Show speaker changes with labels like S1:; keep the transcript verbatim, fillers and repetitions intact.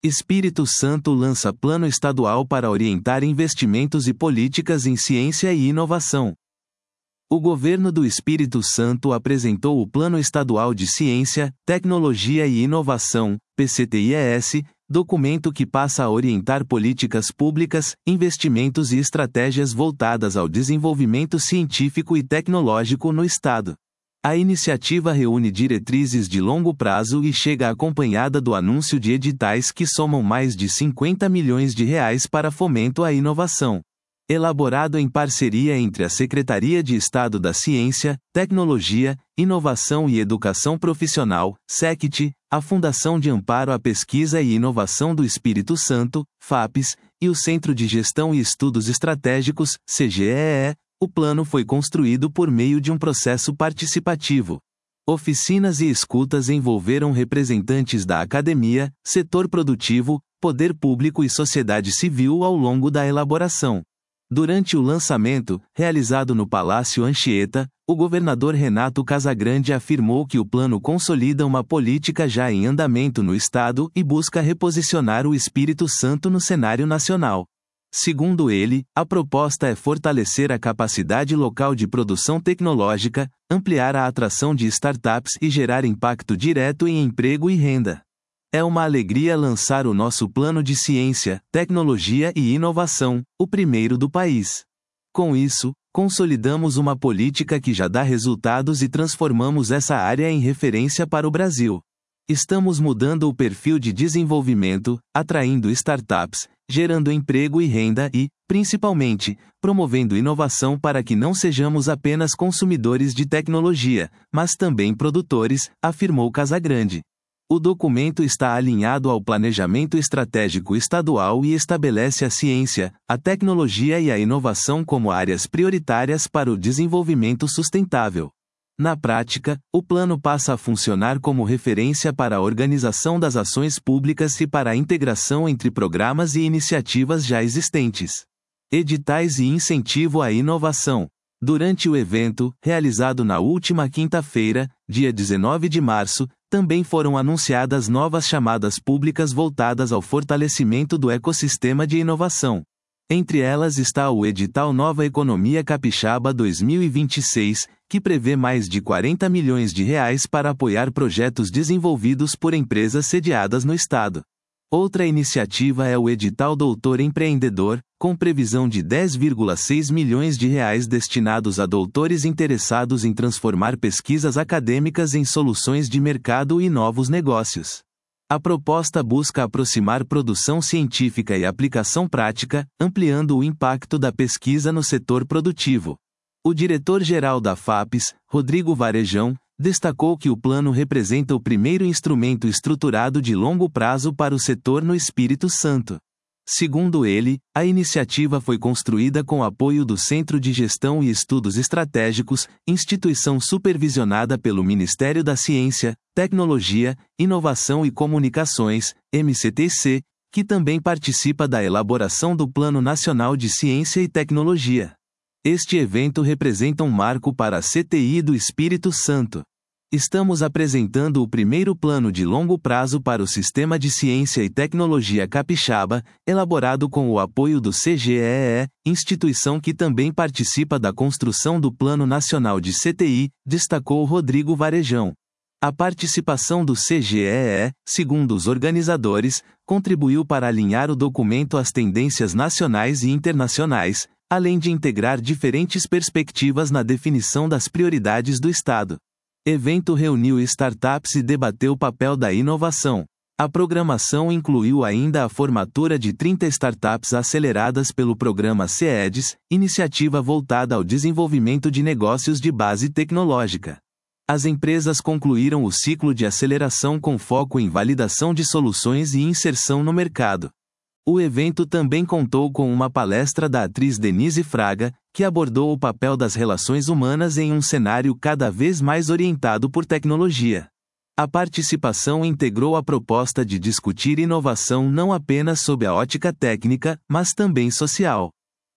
S1: Espírito Santo lança plano estadual para orientar investimentos e políticas em ciência e inovação. O governo do Espírito Santo apresentou o Plano Estadual de Ciência, Tecnologia e Inovação, P C T I E S, documento que passa a orientar políticas públicas, investimentos e estratégias voltadas ao desenvolvimento científico e tecnológico no Estado. A iniciativa reúne diretrizes de longo prazo e chega acompanhada do anúncio de editais que somam mais de cinquenta milhões de reais para fomento à inovação. Elaborado em parceria entre a Secretaria de Estado da Ciência, Tecnologia, Inovação e Educação Profissional, SECT, a Fundação de Amparo à Pesquisa e Inovação do Espírito Santo, FAPES, e o Centro de Gestão e Estudos Estratégicos, C G E E, o plano foi construído por meio de um processo participativo. Oficinas e escutas envolveram representantes da academia, setor produtivo, poder público e sociedade civil ao longo da elaboração. Durante o lançamento, realizado no Palácio Anchieta, o governador Renato Casagrande afirmou que o plano consolida uma política já em andamento no Estado e busca reposicionar o Espírito Santo no cenário nacional. Segundo ele, a proposta é fortalecer a capacidade local de produção tecnológica, ampliar a atração de startups e gerar impacto direto em emprego e renda. É uma alegria lançar o nosso plano de ciência, tecnologia e inovação, o primeiro do país. Com isso, consolidamos uma política que já dá resultados e transformamos essa área em referência para o Brasil. Estamos mudando o perfil de desenvolvimento, atraindo startups, gerando emprego e renda e, principalmente, promovendo inovação para que não sejamos apenas consumidores de tecnologia, mas também produtores, afirmou Casagrande. O documento está alinhado ao planejamento estratégico estadual e estabelece a ciência, a tecnologia e a inovação como áreas prioritárias para o desenvolvimento sustentável. Na prática, o plano passa a funcionar como referência para a organização das ações públicas e para a integração entre programas e iniciativas já existentes. Editais e incentivo à inovação. Durante o evento, realizado na última quinta-feira, dia dezenove de março, também foram anunciadas novas chamadas públicas voltadas ao fortalecimento do ecossistema de inovação. Entre elas está o edital Nova Economia Capixaba dois mil e vinte e seis, que prevê mais de quarenta milhões de reais para apoiar projetos desenvolvidos por empresas sediadas no Estado. Outra iniciativa é o edital Doutor Empreendedor, com previsão de dez vírgula seis milhões de reais destinados a doutores interessados em transformar pesquisas acadêmicas em soluções de mercado e novos negócios. A proposta busca aproximar produção científica e aplicação prática, ampliando o impacto da pesquisa no setor produtivo. O diretor-geral da FAPES, Rodrigo Varejão, destacou que o plano representa o primeiro instrumento estruturado de longo prazo para o setor no Espírito Santo. Segundo ele, a iniciativa foi construída com apoio do Centro de Gestão e Estudos Estratégicos, instituição supervisionada pelo Ministério da Ciência, Tecnologia, Inovação e Comunicações, M C T C, que também participa da elaboração do Plano Nacional de Ciência e Tecnologia. Este evento representa um marco para a C T I do Espírito Santo. Estamos apresentando o primeiro plano de longo prazo para o Sistema de Ciência e Tecnologia Capixaba, elaborado com o apoio do C G E E, instituição que também participa da construção do Plano Nacional de C T I, destacou Rodrigo Varejão. A participação do C G E E, segundo os organizadores, contribuiu para alinhar o documento às tendências nacionais e internacionais, além de integrar diferentes perspectivas na definição das prioridades do Estado. Evento reuniu startups e debateu o papel da inovação. A programação incluiu ainda a formatura de trinta startups aceleradas pelo programa CEDES, iniciativa voltada ao desenvolvimento de negócios de base tecnológica. As empresas concluíram o ciclo de aceleração com foco em validação de soluções e inserção no mercado. O evento também contou com uma palestra da atriz Denise Fraga, que abordou o papel das relações humanas em um cenário cada vez mais orientado por tecnologia. A participação integrou a proposta de discutir inovação não apenas sob a ótica técnica, mas também social.